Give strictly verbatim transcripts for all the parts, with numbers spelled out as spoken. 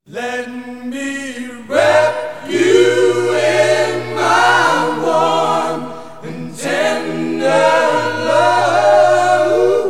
Let me wrap you in my warm and tender love.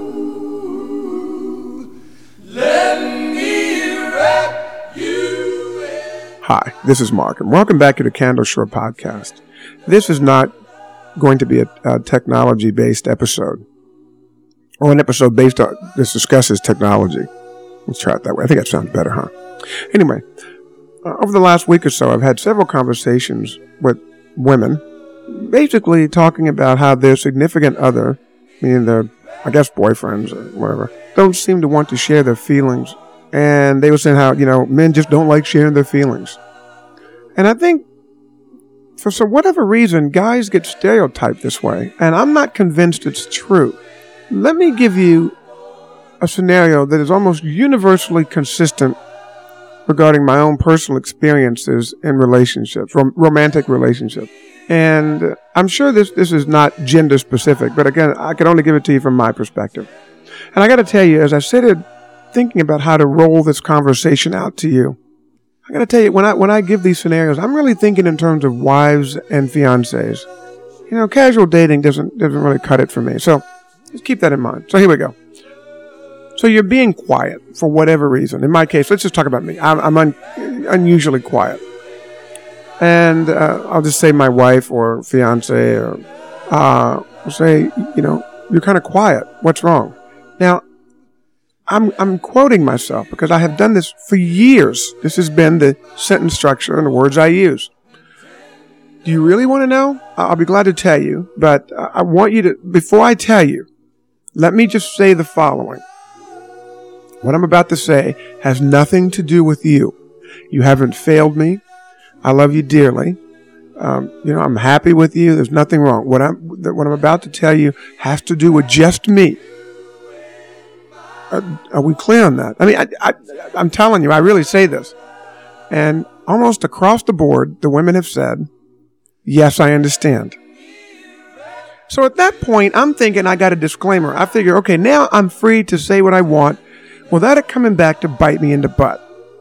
Let me wrap you in... Hi, this is Mark, and welcome back to the Candle Shore podcast. This is not going to be a, a technology-based episode, or an episode based on this discusses technology. Let's try it that way. I think that sounds better, huh? Anyway, uh, over the last week or so, I've had several conversations with women, basically talking about how their significant other, meaning their, I guess, boyfriends or whatever, don't seem to want to share their feelings. And they were saying how, you know, men just don't like sharing their feelings. And I think, for some whatever reason, guys get stereotyped this way. And I'm not convinced it's true. Let me give you a scenario that is almost universally consistent regarding my own personal experiences in relationships, rom- romantic relationships. And I'm sure this, this is not gender specific, but again, I can only give it to you from my perspective. And I got to tell you, as I sit thinking about how to roll this conversation out to you, I got to tell you, when I when I give these scenarios, I'm really thinking in terms of wives and fiancés. You know, casual dating doesn't doesn't really cut it for me. So just keep that in mind. So here we go. So you're being quiet for whatever reason. In my case, let's just talk about me. I'm, I'm un, unusually quiet. And uh, I'll just say my wife or fiance or uh, will say, you know, you're kind of quiet. What's wrong? Now, I'm I'm quoting myself because I have done this for years. This has been the sentence structure and the words I use. Do you really want to know? I'll be glad to tell you. But I want you to, before I tell you, let me just say the following. What I'm about to say has nothing to do with you. You haven't failed me. I love you dearly. Um, you know, I'm happy with you. There's nothing wrong. What I'm, what I'm about to tell you has to do with just me. Are, are we clear on that? I mean, I, I, I'm telling you, I really say this. And almost across the board, the women have said, yes, I understand. So at that point, I'm thinking I got a disclaimer. I figure, okay, now I'm free to say what I want without it coming back to bite me in the butt.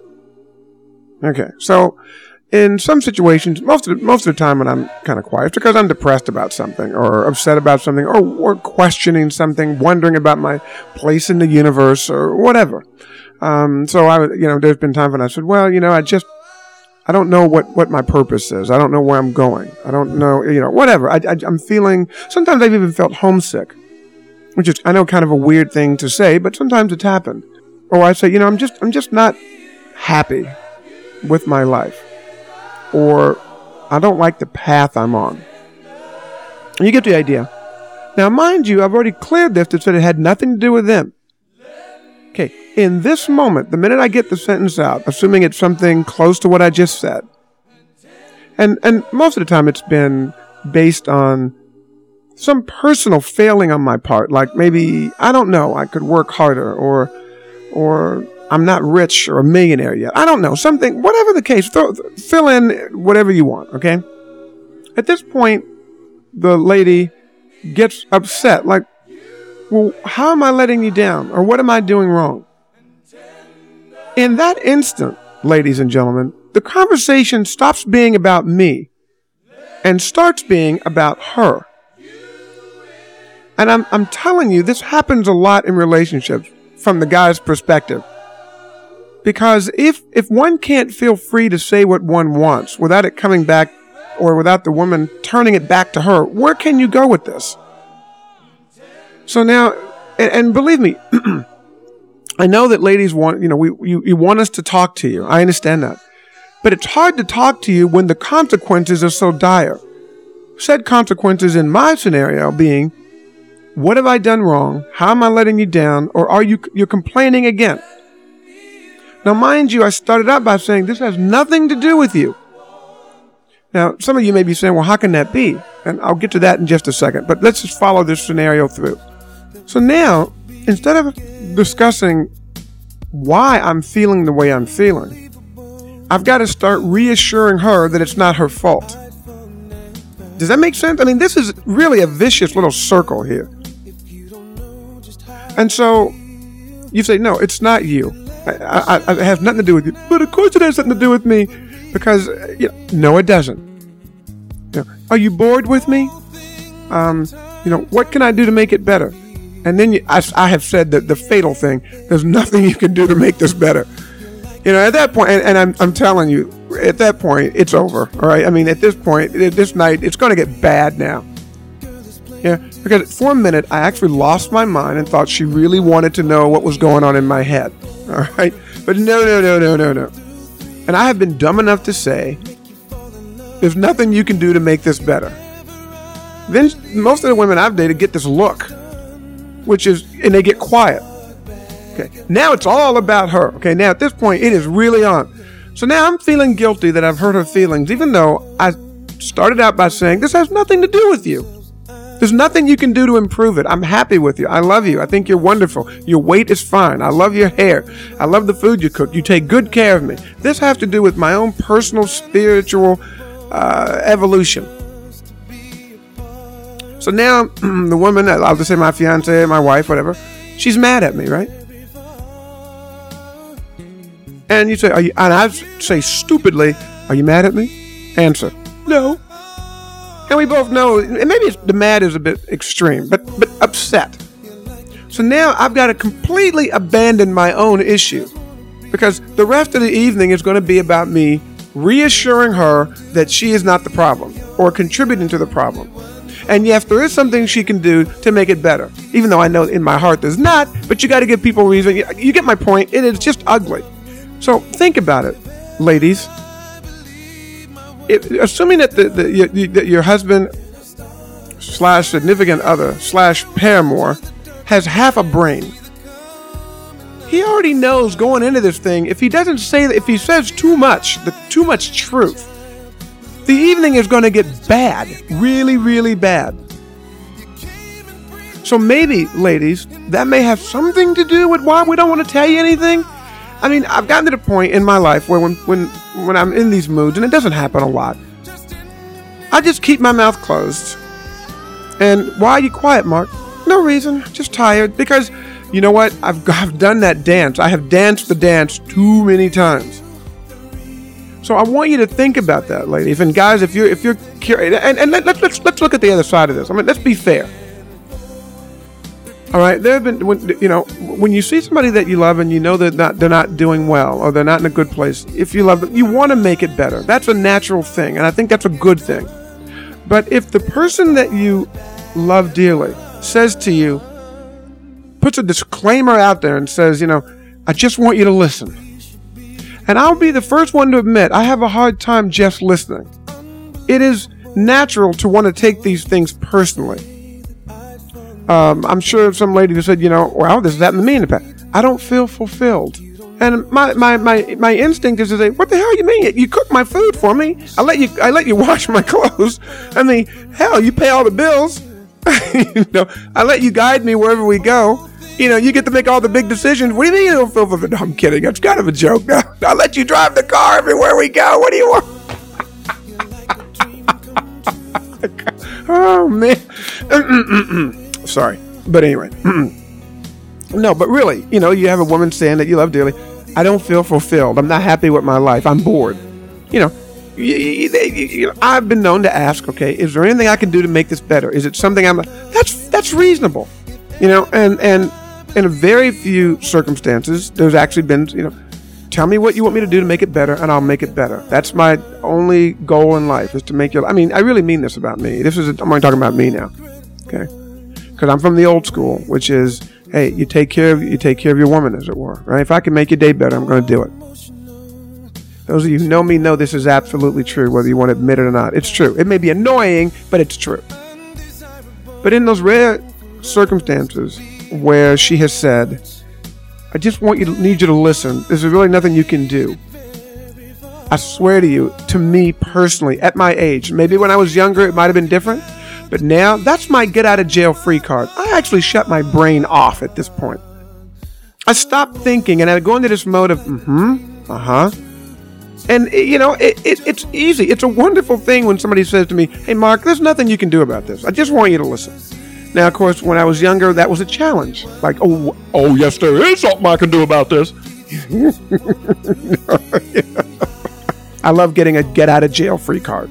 Okay, so in some situations, most of the, most of the time when I'm kind of quiet, it's because I'm depressed about something or upset about something or, or questioning something, wondering about my place in the universe or whatever. Um, so I, you know, there's been times when I said, well, you know, I just, I don't know what, what my purpose is. I don't know where I'm going. I don't know, you know, whatever. I, I, I'm feeling, sometimes I've even felt homesick, which is, I know, kind of a weird thing to say, but sometimes it's happened. Or I say, you know, I'm just, I'm just not happy with my life. Or I don't like the path I'm on. And you get the idea. Now, mind you, I've already cleared this that said it had nothing to do with them. Okay, in this moment, the minute I get the sentence out, assuming it's something close to what I just said, and and most of the time it's been based on some personal failing on my part, like maybe, I don't know, I could work harder, or or I'm not rich or a millionaire yet. I don't know, something, whatever the case, throw, fill in whatever you want, okay? At this point, the lady gets upset, like, well, how am I letting you down? Or what am I doing wrong? In that instant, ladies and gentlemen, the conversation stops being about me and starts being about her. And I'm, I'm telling you, this happens a lot in relationships from the guy's perspective. Because if, if one can't feel free to say what one wants without it coming back or without the woman turning it back to her, where can you go with this? So now, and, and believe me, I know that ladies want, you know, we you, you want us to talk to you. I understand that. But it's hard to talk to you when the consequences are so dire. Said consequences in my scenario being, what have I done wrong? How am I letting you down? Or are you you're complaining again? Now, mind you, I started out by saying this has nothing to do with you. Now, some of you may be saying, well, how can that be? And I'll get to that in just a second. But let's just follow this scenario through. So now, instead of discussing why I'm feeling the way I'm feeling, I've got to start reassuring her that it's not her fault. Does that make sense? I mean, this is really a vicious little circle here. And so you say, no, it's not you. I, I, it has nothing to do with you. But of course it has something to do with me. Because, you know, no, it doesn't. You know, are you bored with me? Um, you know, what can I do to make it better? And then you, I, I have said that the fatal thing, there's nothing you can do to make this better. You know, at that point, and, and I'm, I'm telling you, at that point, it's over. All right. I mean, at this point, this night, it's going to get bad now. Yeah. Because for a minute, I actually lost my mind and thought she really wanted to know what was going on in my head. All right. But no, no, no, no, no, no. And I have been dumb enough to say, there's nothing you can do to make this better. Then most of the women I've dated get this look, which is, and they get quiet. Okay. Now it's all about her. Okay. Now at this point, it is really on. So now I'm feeling guilty that I've hurt her feelings, even though I started out by saying, this has nothing to do with you. There's nothing you can do to improve it. I'm happy with you. I love you. I think you're wonderful. Your weight is fine. I love your hair. I love the food you cook. You take good care of me. This has to do with my own personal spiritual uh, evolution. So now the woman, I'll just say my fiance, my wife, whatever, she's mad at me, right? And you say, are you, and I say stupidly, are you mad at me? Answer, no. And we both know, and maybe it's, the mad is a bit extreme, but but upset. So now I've got to completely abandon my own issue, because the rest of the evening is going to be about me reassuring her that she is not the problem or contributing to the problem. And yes, there is something she can do to make it better, even though I know in my heart there's not, but you got to give people reason. You, you get my point. It is just ugly. So think about it, ladies. If, assuming that, the, the, your, that your husband slash significant other slash paramour has half a brain, he already knows going into this thing, if he doesn't say that, if he says too much, the too much truth, the evening is going to get bad, really, really bad. So maybe, ladies, that may have something to do with why we don't want to tell you anything. I mean, I've gotten to the point in my life where when, when, when I'm in these moods, and it doesn't happen a lot, I just keep my mouth closed. And why are you quiet, Mark? No reason, just tired. Because, you know what? I've, I've done that dance. I have danced the dance too many times. So I want you to think about that, ladies. And guys, if you're if you're curious, and, and let, let's let's let's look at the other side of this. I mean, let's be fair. All right, there have been, when, you know, when you see somebody that you love and you know that not, they're not doing well or they're not in a good place, if you love them, you want to make it better. That's a natural thing, and I think that's a good thing. But if the person that you love dearly says to you, puts a disclaimer out there and says, you know, I just want you to listen. And I'll be the first one to admit, I have a hard time just listening. It is natural to want to take these things personally. Um, I'm sure some lady who said, you know, well, this has happened to me in the past. I don't feel fulfilled. And my, my, my, my instinct is to say, what the hell you mean? You cook my food for me. I let you I let you wash my clothes. I mean, hell, you pay all the bills. you know, I let you guide me wherever we go. You know, you get to make all the big decisions. What do you mean you don't feel fulfilled? No, I'm kidding. It's kind of a joke. No, I let you drive the car everywhere we go. What do you want? Oh, man. Sorry. But anyway. No, but really, you know, you have a woman saying that you love dearly. I don't feel fulfilled. I'm not happy with my life. I'm bored. You know, you, you, you, I've been known to ask, okay, is there anything I can do to make this better? Is it something I'm... That's that's reasonable. You know, and, and in a very few circumstances, there's actually been, you know, tell me what you want me to do to make it better, and I'll make it better. That's my only goal in life, is to make your... I mean, I really mean this about me. This is... A, I'm only talking about me now. Okay? Because I'm from the old school, which is... Hey, you take care of you take care of your woman, as it were, right? If I can make your day better, I'm going to do it. Those of you who know me know this is absolutely true, whether you want to admit it or not. It's true. It may be annoying, but it's true. But in those rare circumstances where she has said, I just want you to need you to listen. There's really nothing you can do. I swear to you, to me personally, at my age, maybe when I was younger, it might have been different. But now, that's my get-out-of-jail-free card. I actually shut my brain off at this point. I stopped thinking, and I go into this mode of, mm-hmm, uh-huh. And, you know, it, it, it's easy. It's a wonderful thing when somebody says to me, hey, Mark, there's nothing you can do about this. I just want you to listen. Now, of course, when I was younger, that was a challenge. Like, oh, oh, yes, there is something I can do about this. I love getting a get out of jail free card.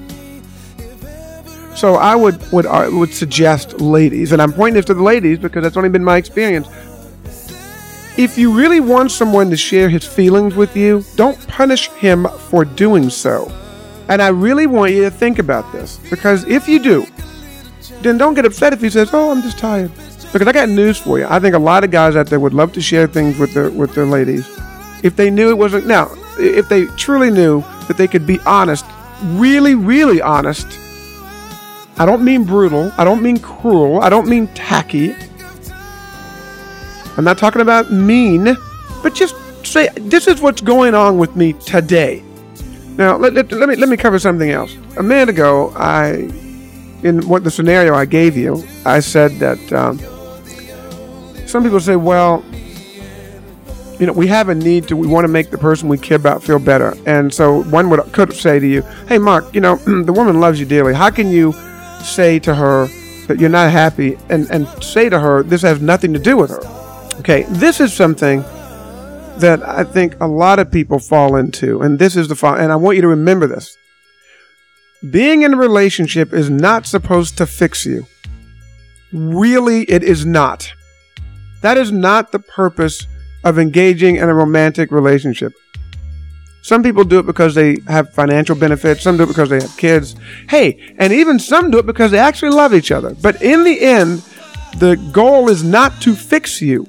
So I would would uh, would suggest, ladies, and I'm pointing this to the ladies because that's only been my experience. If you really want someone to share his feelings with you, don't punish him for doing so. And I really want you to think about this, because if you do, then don't get upset if he says, "Oh, I'm just tired." Because I got news for you. I think a lot of guys out there would love to share things with their with their ladies if they knew it wasn't. Now, if they truly knew that they could be honest, really, really honest. I don't mean brutal. I don't mean cruel. I don't mean tacky. I'm not talking about mean, but just say, this is what's going on with me today. Now, let, let, let me let me cover something else. A minute ago, I, in what the scenario I gave you, I said that um, some people say, well, you know, we have a need to, we want to make the person we care about feel better. And so one would could say to you, hey, Mark, you know, the woman loves you dearly. How can you say to her that you're not happy and, and say to her this has nothing to do with her? Okay, this is something that I think a lot of people fall into, and this is the fall, and I want you to remember this. Being in a relationship is not supposed to fix you. Really, it is not. That is not the purpose of engaging in a romantic relationship. Some people do it because they have financial benefits. Some do it because they have kids. Hey, and even some do it because they actually love each other. But in the end, the goal is not to fix you.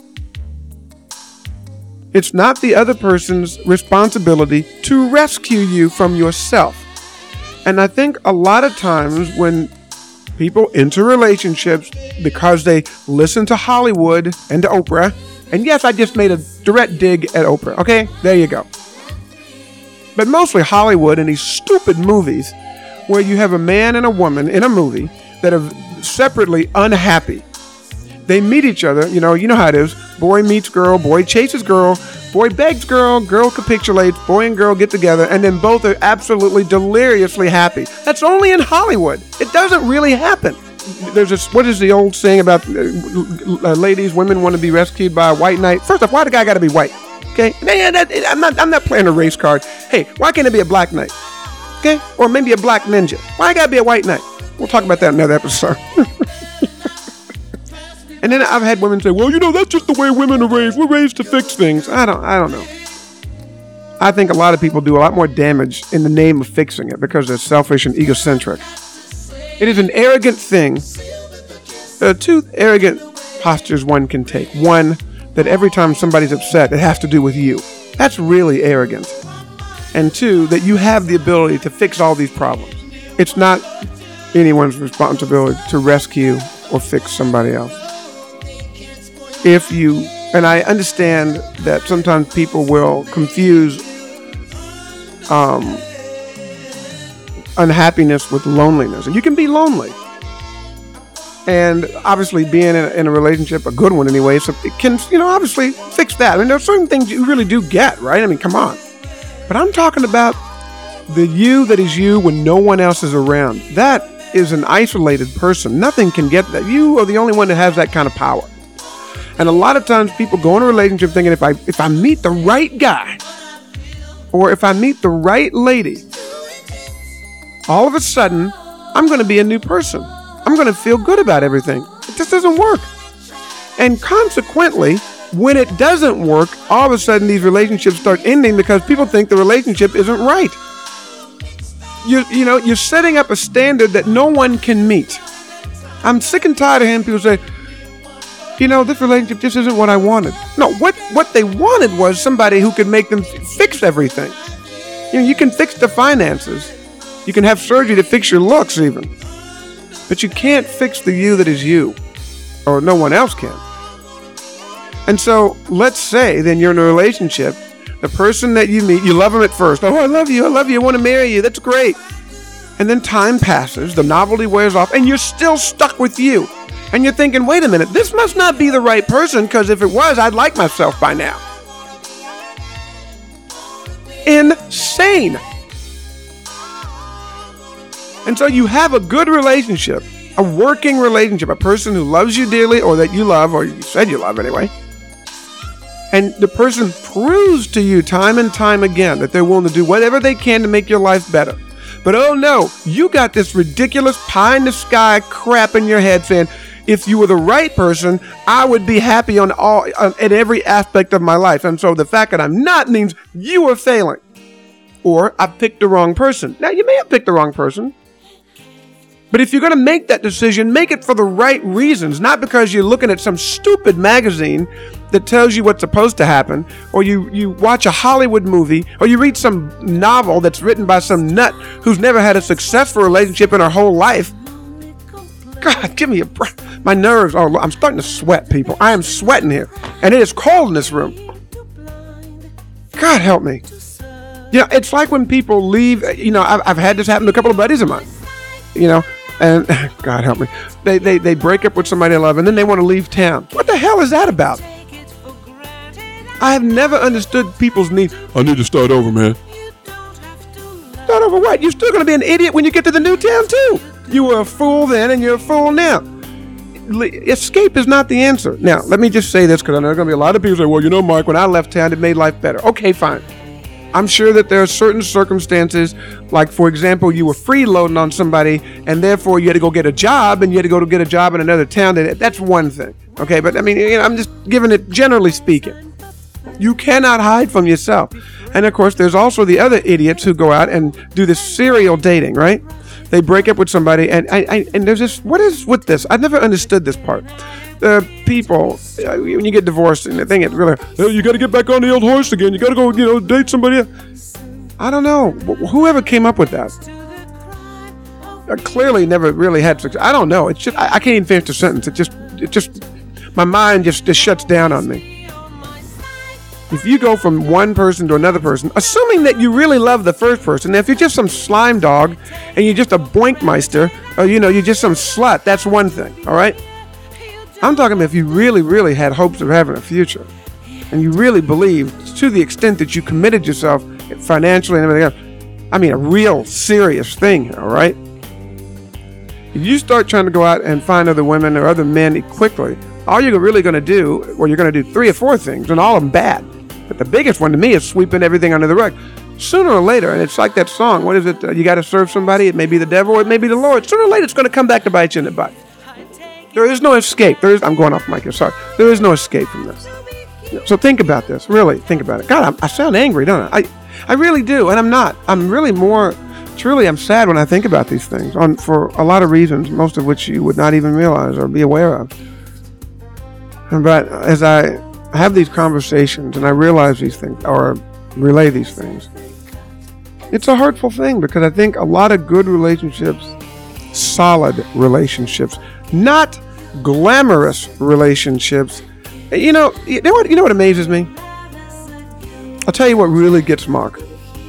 It's not the other person's responsibility to rescue you from yourself. And I think a lot of times when people enter relationships because they listen to Hollywood and to Oprah, and yes, I just made a direct dig at Oprah. Okay, there you go. But mostly Hollywood and these stupid movies where you have a man and a woman in a movie that are separately unhappy. They meet each other, you know, you know how it is. Boy meets girl, boy chases girl, boy begs girl, girl capitulates, boy and girl get together, and then both are absolutely deliriously happy. That's only in Hollywood. It doesn't really happen. There's this, what is the old saying about uh, uh, ladies, women want to be rescued by a white knight? First off, why the guy got to be white? Okay, I'm not, I'm not playing a race card. Hey, why can't it be a black knight? Okay, or maybe a black ninja. Why got to be a white knight? We'll talk about that in another episode. And then I've had women say, well, you know, that's just the way women are raised. We're raised to fix things. I don't, I don't know. I think a lot of people do a lot more damage in the name of fixing it because they're selfish and egocentric. It is an arrogant thing. There are two arrogant postures one can take. One, that every time somebody's upset, it has to do with you. That's really arrogant. And two, that you have the ability to fix all these problems. It's not anyone's responsibility to rescue or fix somebody else. If you, and I understand that sometimes people will confuse um, unhappiness with loneliness. And you can be lonely. And obviously being in a, in a relationship, a good one anyway, so it can, you know, obviously fix that. I mean, there are certain things you really do get, right? I mean, come on. But I'm talking about the you that is you when no one else is around. That is an isolated person. Nothing can get that. You are the only one that has that kind of power. And a lot of times people go in a relationship thinking if I if I meet the right guy or if I meet the right lady, all of a sudden, I'm going to be a new person. I'm going to feel good about everything. It just doesn't work. And consequently, when it doesn't work, all of a sudden these relationships start ending because people think the relationship isn't right. You, you know, you're setting up a standard that no one can meet. I'm sick and tired of hearing people say, you know, this relationship just isn't what I wanted. No, what, what they wanted was somebody who could make them fix everything. You know, you can fix the finances. You can have surgery to fix your looks even. But you can't fix the you that is you. Or no one else can. And so, let's say then you're in a relationship. The person that you meet, you love them at first. Oh, I love you, I love you, I want to marry you. That's great. And then time passes, the novelty wears off, and you're still stuck with you. And you're thinking, wait a minute, this must not be the right person, because if it was, I'd like myself by now. Insane. And so you have a good relationship, a working relationship, a person who loves you dearly, or that you love, or you said you love anyway. And the person proves to you time and time again that they're willing to do whatever they can to make your life better. But oh no, you got this ridiculous pie in the sky crap in your head saying, if you were the right person, I would be happy on all on, in every aspect of my life. And so the fact that I'm not means you are failing. Or I picked the wrong person. Now, you may have picked the wrong person. But if you're going to make that decision, make it for the right reasons, not because you're looking at some stupid magazine that tells you what's supposed to happen, or you, you watch a Hollywood movie, or you read some novel that's written by some nut who's never had a successful relationship in her whole life. God, give me a breath. My nerves are, I'm starting to sweat, people. I am sweating here. And it is cold in this room. God help me. You know, it's like when people leave, you know, I've, I've had this happen to a couple of buddies of mine, you know, and God help me. They, they, they break up with somebody they love and then they want to leave town. What the hell is that about? I have never understood people's need. I need to start over, man. Start over what? You're still going to be an idiot when you get to the new town, too. You were a fool then and you're a fool now. Escape is not the answer. Now, let me just say this, because I know there are going to be a lot of people say, well, you know, Mark, when I left town, it made life better. Okay, fine. I'm sure that there are certain circumstances, like, for example, you were freeloading on somebody, and therefore you had to go get a job, and you had to go to get a job in another town. That's one thing, okay? But, I mean, you know, I'm just giving it generally speaking. You cannot hide from yourself. And, of course, there's also the other idiots who go out and do this serial dating, right? They break up with somebody, and I, I, and there's this, what is with this? I've never understood this part. The people, when you get divorced, and the thing is really, oh, you got to get back on the old horse again. You got to go, you know, date somebody else. I don't know. Whoever came up with that I clearly never really had success. I don't know. It's just, I, I can't even finish the sentence. It just, it just, my mind just, just shuts down on me. If you go from one person to another person, assuming that you really love the first person, if you're just some slime dog and you're just a boinkmeister, or, you know, you're just some slut, that's one thing, all right? I'm talking about if you really, really had hopes of having a future, and you really believed to the extent that you committed yourself financially and everything else. I mean, a real serious thing, all right? If you start trying to go out and find other women or other men quickly, all you're really going to do, well, you're going to do three or four things, and all of them bad. But the biggest one to me is sweeping everything under the rug. Sooner or later, and it's like that song, what is it? Uh, you got to serve somebody. It may be the devil or it may be the Lord. Sooner or later, it's going to come back to bite you in the butt. There is no escape. There is. I'm going off mic here. Sorry. There is no escape from this. So think about this. Really, think about it. God, I'm, I sound angry, don't I? I? I really do, and I'm not. I'm really more, truly, I'm sad when I think about these things on for a lot of reasons, most of which you would not even realize or be aware of. But as I have these conversations and I realize these things or relay these things, it's a hurtful thing because I think a lot of good relationships, solid relationships, not glamorous relationships. You know, you know what, you know what amazes me? I'll tell you what really gets Mark.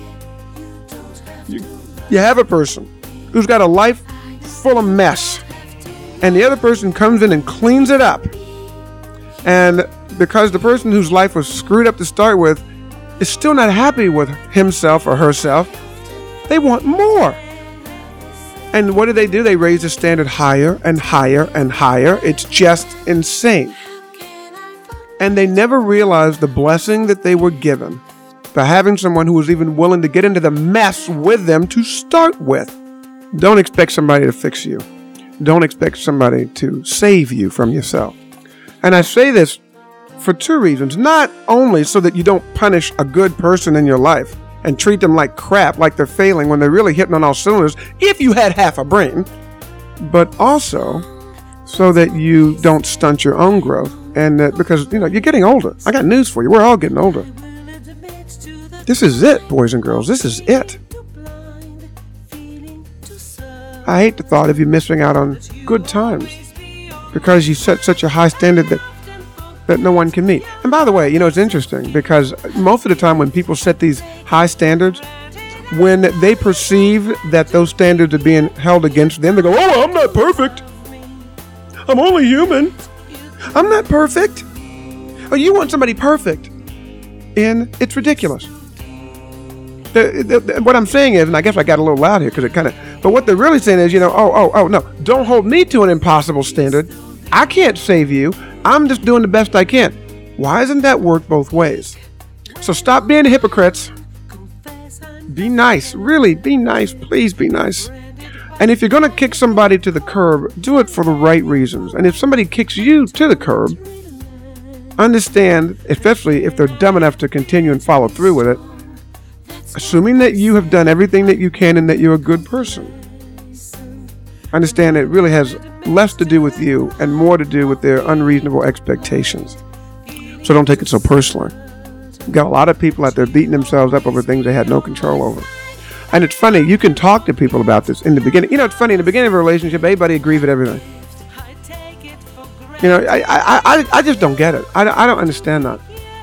You, you have a person who's got a life full of mess, and the other person comes in and cleans it up. And because the person whose life was screwed up to start with is still not happy with himself or herself, they want more. And what do they do? They raise the standard higher and higher and higher. It's just insane. And they never realized the blessing that they were given by having someone who was even willing to get into the mess with them to start with. Don't expect somebody to fix you. Don't expect somebody to save you from yourself. And I say this for two reasons. Not only so that you don't punish a good person in your life and treat them like crap, like they're failing when they're really hitting on all cylinders, if you had half a brain, but also so that you don't stunt your own growth. And uh, because, you know, you're getting older. I got news for you. We're all getting older. This is it, boys and girls. This is it. I hate the thought of you missing out on good times because you set such a high standard that that no one can meet. And by the way, you know, it's interesting because most of the time when people set these high standards, when they perceive that those standards are being held against them, they go, oh, I'm not perfect. I'm only human. I'm not perfect. Oh, you want somebody perfect. And it's ridiculous. The, the, the, what I'm saying is, and I guess I got a little loud here because it kind of, but what they're really saying is, you know, oh, oh, oh, no, don't hold me to an impossible standard. I can't save you. I'm just doing the best I can. Why doesn't that work both ways? So stop being hypocrites. Be nice. Really, be nice. Please be nice. And if you're going to kick somebody to the curb, do it for the right reasons. And if somebody kicks you to the curb, understand, especially if they're dumb enough to continue and follow through with it, assuming that you have done everything that you can and that you're a good person, understand it really has less to do with you and more to do with their unreasonable expectations. So don't take it so personally. You've got a lot of people out there beating themselves up over things they had no control over. And it's funny, you can talk to people about this in the beginning. You know, it's funny, in the beginning of a relationship, everybody agrees with everything. You know, I I, I, I just don't get it. I, I don't understand that.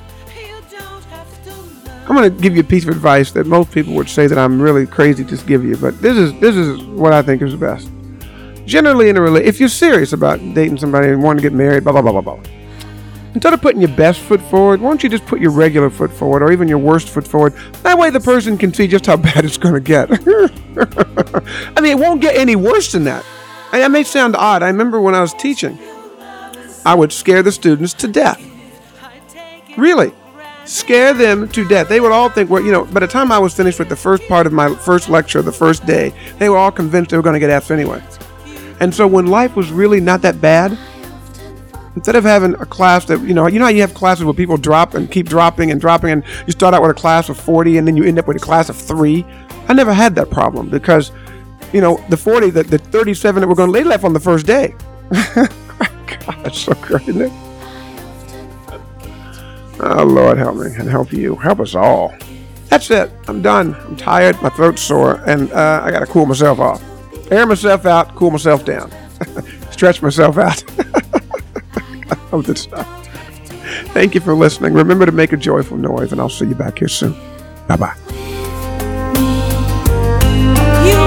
I'm going to give you a piece of advice that most people would say that I'm really crazy to give you, but this is this is what I think is the best. Generally, in a relationship, if you're serious about dating somebody and wanting to get married, blah, blah, blah, blah, blah, instead of putting your best foot forward, why don't you just put your regular foot forward or even your worst foot forward? That way the person can see just how bad it's going to get. I mean, it won't get any worse than that. And that may sound odd. I remember when I was teaching, I would scare the students to death. Really. Scare them to death. They would all think, well, you know, by the time I was finished with the first part of my first lecture, the first day, they were all convinced they were going to get F's anyway. And so when life was really not that bad, instead of having a class that, you know, you know how you have classes where people drop and keep dropping and dropping, and you start out with a class of forty and then you end up with a class of three. I never had that problem because, you know, the forty, the, the thirty-seven that were going to, they left on the first day. God, that's so great, isn't it? Oh, Lord, help me and help you. Help us all. That's it. I'm done. I'm tired. My throat's sore, and uh, I got to cool myself off. Air myself out, cool myself down. Stretch myself out. I love this stuff. Thank you for listening. Remember to make a joyful noise, and I'll see you back here soon. Bye-bye. You